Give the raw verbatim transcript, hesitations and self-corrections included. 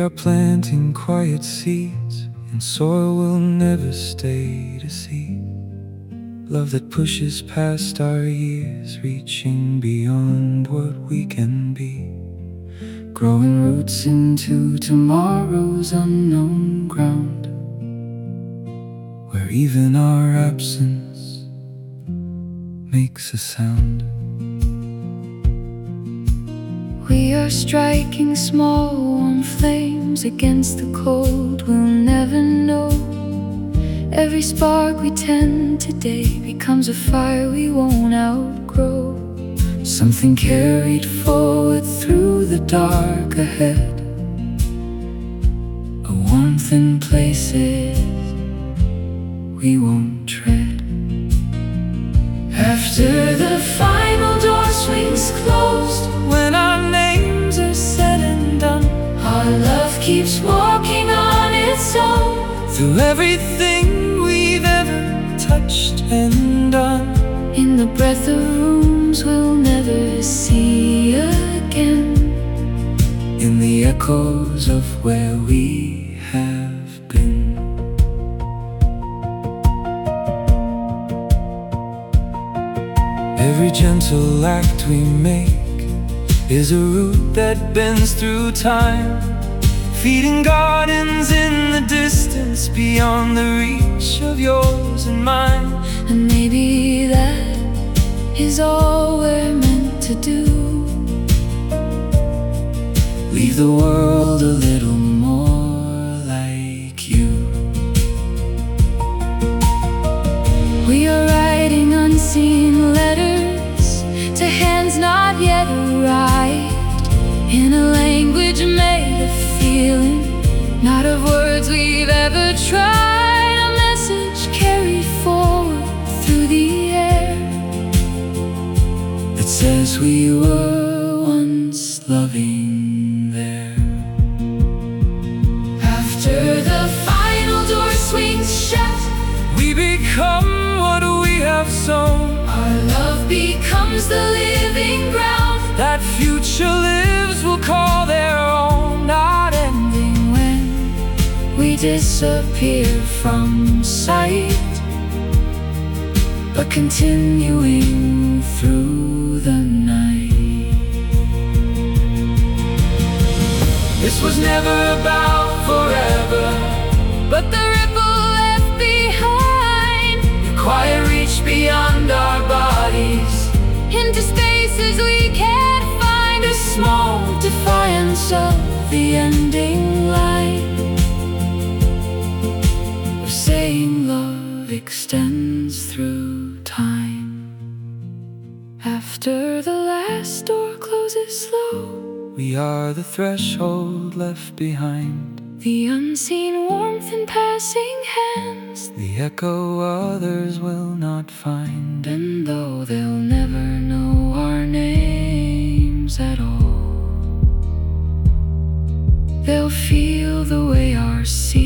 are planting quiet seeds in soil we'll never stay to see. Love that pushes past our years, reaching beyond what we can be. Growing roots into tomorrow's unknown ground, where even our absence makes a sound. We are striking small warm flames against the cold we'll never know. Every spark we tend today becomes a fire we won't outgrow. Something carried forward through the dark ahead, a warmth in places we won't tread. After the final door swings closed, when our names are said and done, our love keeps walking on its own. Through everything we've ever touched and done, in the breath of rooms we'll never see again, in the echoes of where we have been. Every gentle act we make is a root that bends through time, feeding gardens in the distance beyond the reach of yours and mine. And maybe that is all we're meant to do, leave the world a little more like you. We are writing unseen letters to hands not yet arrived, in a language made of feeling, not of words we've ever tried. A message carried forward through the air that says we were once loving there. After the final door swings shut, we become what we have sown. Our love becomes the living ground that future lives will call their own. Not ending when we disappear from sight, but continuing through the night. This was never about forever, but the ripple left behind, the quiet reach beyond our bodies, into spaces we can't find. A small defiance of the ending line, of saying love extends through time. After the last door closes slow, we are the threshold left behind, the unseen warmth in passing hands, the echo others will not find. And though they'll never know our names at all, they'll feel the way our sea